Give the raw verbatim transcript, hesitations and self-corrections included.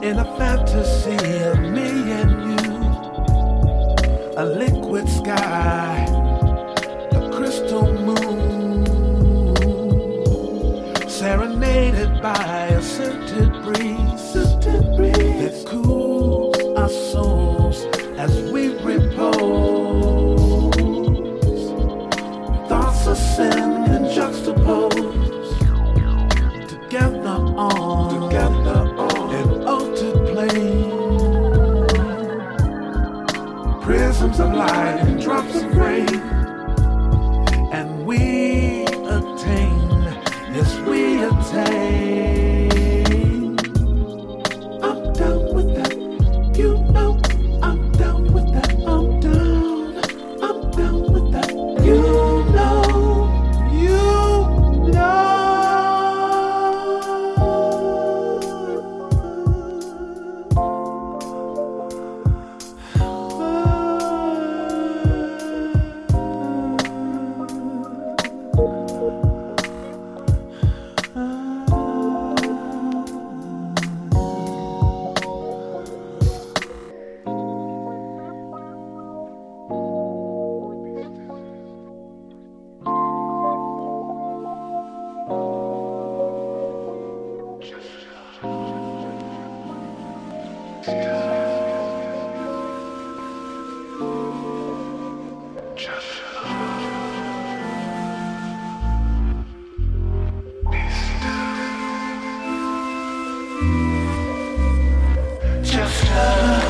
In a fantasy of me and you, a liquid sky, a crystal moon, serenaded by a scented breeze, scented breeze that cools our souls as we repose. Thoughts ascend and juxtapose together on, together on an altered plane. Prisms of light and drops of rain, and we attain, yes we attain. I'm down with that, you know. I'm down with that, I'm down. I'm down with that, you know. You know. Just